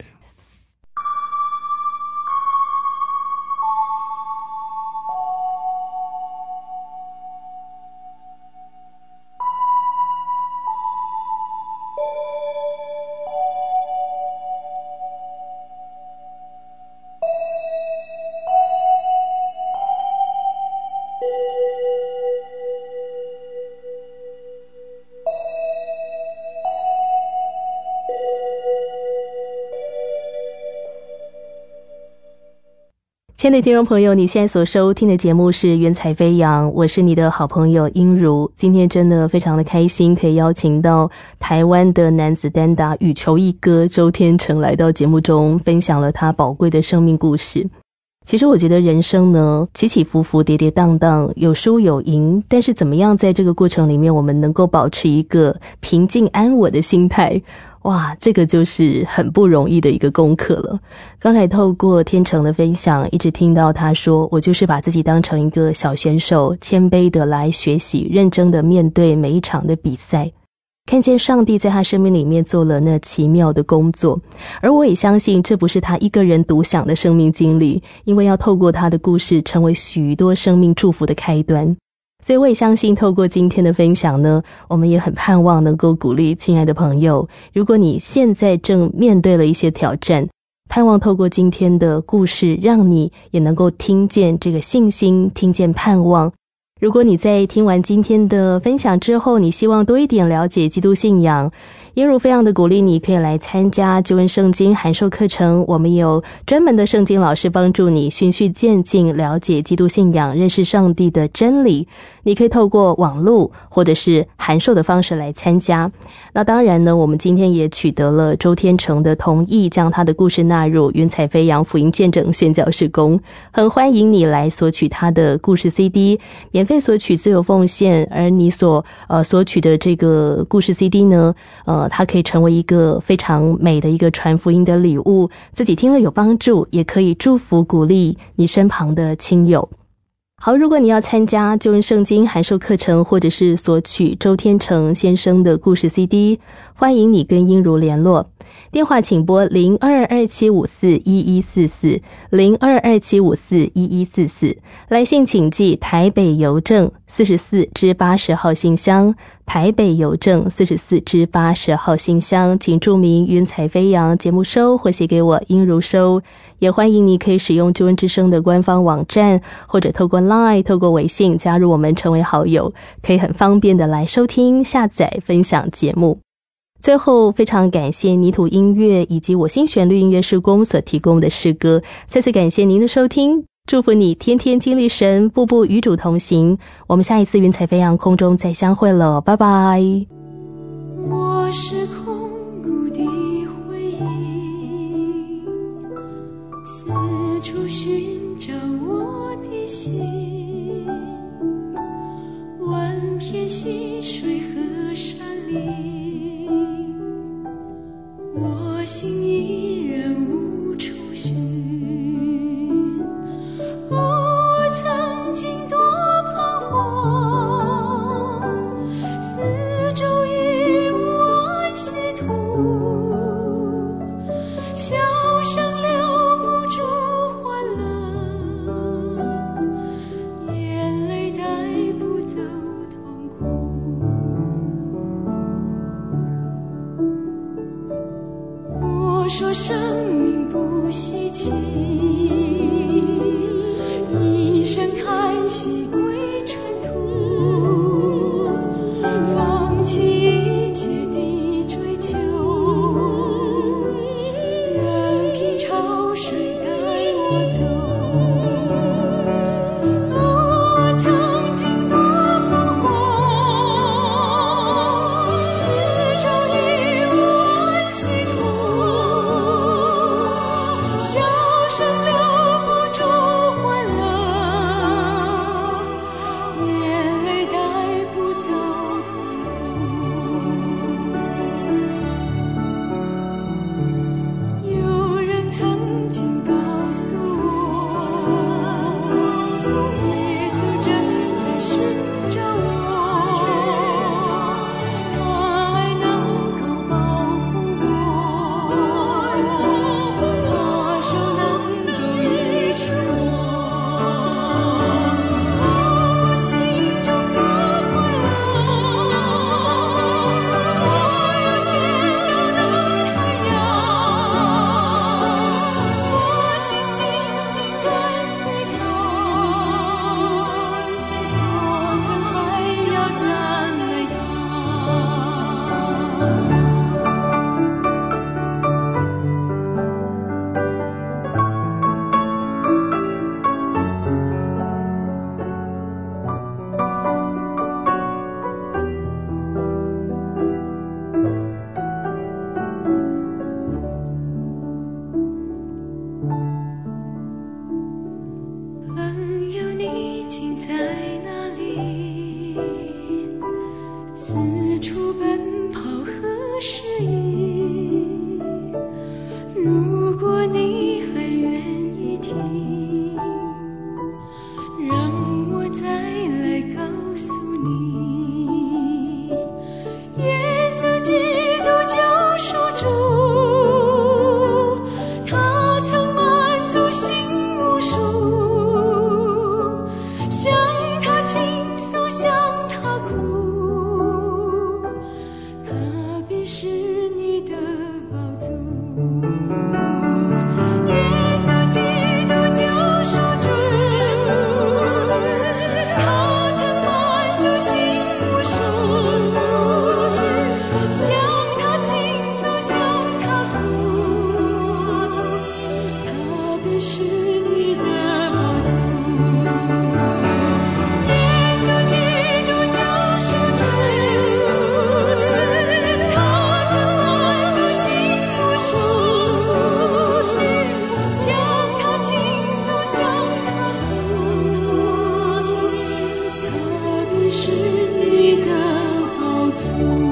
亲爱的听众朋友，你现在所收听的节目是云彩飞扬，我是你的好朋友英如。今天真的非常的开心，可以邀请到台湾的男子单打羽球一哥周天成来到节目中，分享了他宝贵的生命故事。其实我觉得人生呢，起起伏伏，跌跌宕宕，有输有赢，但是怎么样在这个过程里面我们能够保持一个平静安稳的心态，哇，这个就是很不容易的一个功课了。刚才透过天成的分享，一直听到他说，我就是把自己当成一个小选手，谦卑的来学习，认真的面对每一场的比赛，看见上帝在他生命里面做了那奇妙的工作。而我也相信这不是他一个人独享的生命经历，因为要透过他的故事成为许多生命祝福的开端。所以我也相信透过今天的分享呢，我们也很盼望能够鼓励亲爱的朋友，如果你现在正面对了一些挑战，盼望透过今天的故事，让你也能够听见这个信心，听见盼望。如果你在听完今天的分享之后，你希望多一点了解基督信仰，英如非常的鼓励你可以来参加救恩圣经函授课程，我们有专门的圣经老师帮助你循序渐进了解基督信仰，认识上帝的真理。你可以透过网络或者是函授的方式来参加。那当然呢，我们今天也取得了周天成的同意，将他的故事纳入云彩飞扬福音见证宣教事工，很欢迎你来索取他的故事 C D， 免费索取自由奉献。而你所呃索取的这个故事 C D 呢，呃，它可以成为一个非常美的一个传福音的礼物，自己听了有帮助，也可以祝福鼓励你身旁的亲友。好，如果你要参加救恩圣经函授课程，或者是索取周天成先生的故事 C D， 欢迎你跟英如联络。电话请拨零二二七五四一一四四 零二二七五四一一四四，来信请寄台北邮政四十四至八十号信箱，台北邮政四十四至八十号信箱，请注明云彩飞扬节目收，或写给我英如收。也欢迎你可以使用救恩之声的官方网站，或者透过 Line 透过微信加入我们成为好友，可以很方便的来收听下载分享节目。最后非常感谢泥土音乐以及我心旋律音乐事工所提供的诗歌，再次感谢您的收听，祝福你天天经历神，步步与主同行。我们下一次云彩飞扬空中再相会了，拜拜。 我是空谷的回忆，四处寻找我的心，万片溪水和山林，我心依然无处寻。我曾经多说生命不稀奇，一声叹息归尘土，放弃一切的追求，任凭潮水带我走。哦，曾经多彷徨，四周一无希途，笑声留不住欢乐，眼泪带不走痛苦。有人曾经告诉我，耶稣正在寻找我，他爱能够保护我，他手能够医治我，我心中多快乐，我有见到那太阳，我心紧紧跟随他，我将还要赞美朋友，你竟在哪里？四处奔跑何时已？如果你还愿意听，让我再来告诉你，耶稣基督救赎主，他曾满足心无数，向他倾诉，向他哭，他便是你的宝足。耶稣基督救赎主，他曾满足心无数，向他倾诉，向他哭，他便是你的宝足。耶稣基督救赎主，他曾满足心无数，向他倾诉，向他哭，他便是你的宝足。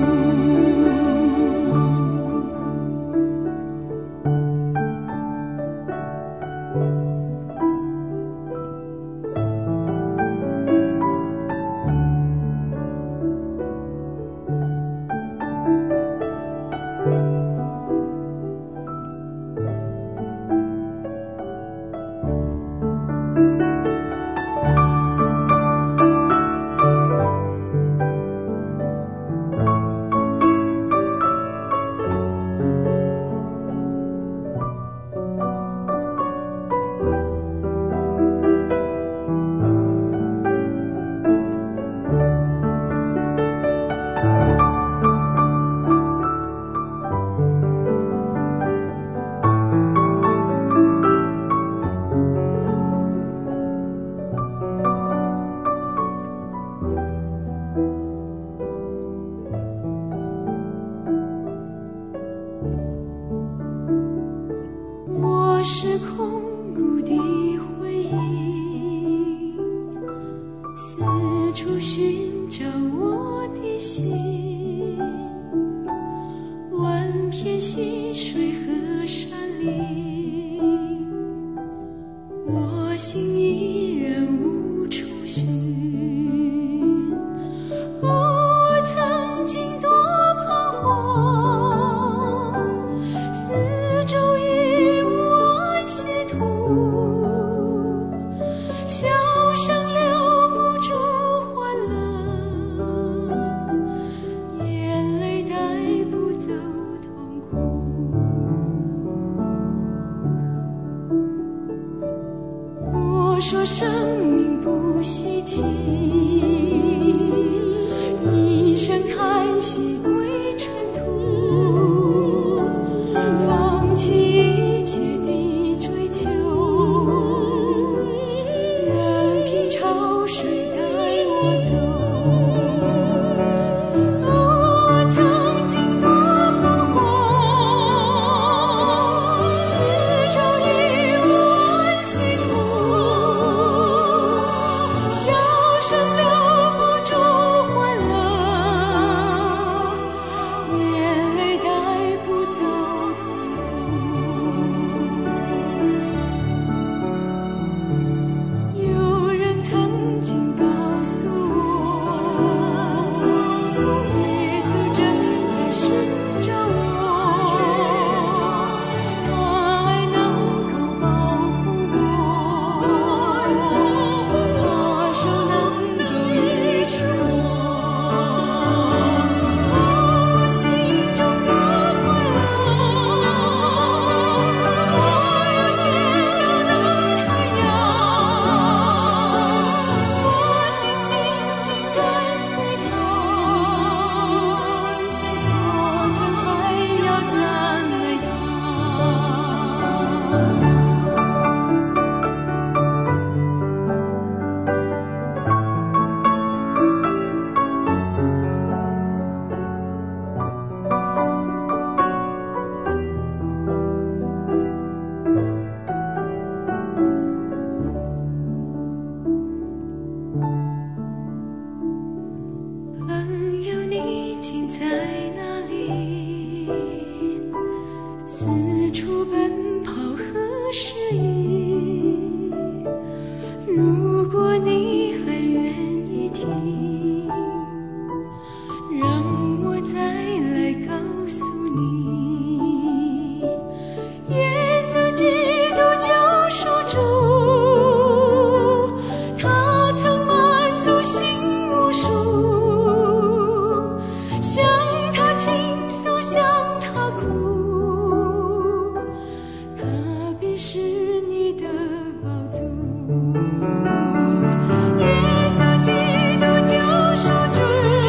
我是空谷的回音，四处寻找我的心，万片溪水和山林，我心依然无处寻。哦，我曾经多彷徨，四周一无安息土，笑声留不住欢乐，眼泪带不走痛苦。 生命不稀奇，一声叹息归尘土，放弃一切的追求，任凭潮水带我走。哦，我曾经多彷徨，四周已无安息土，笑声留不住欢乐，眼泪带不走痛。有人曾经告诉我，耶稣正在寻找我，他爱能够保护我，他手能够医治我。我心中多快乐，我有见到那太阳，我心紧紧跟随他，我将还要赞美朋友，你竟在哪里？四处奔跑何时已？如果你还愿意听，让我再来告诉你，耶稣基督救赎主，他曾满足心无数，向他倾诉，向他哭，他必是你的宝足。耶稣基督救赎主，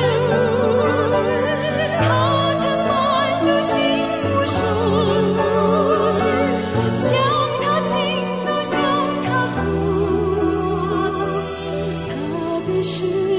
他曾满足心无数，向他倾诉，向他哭，他必是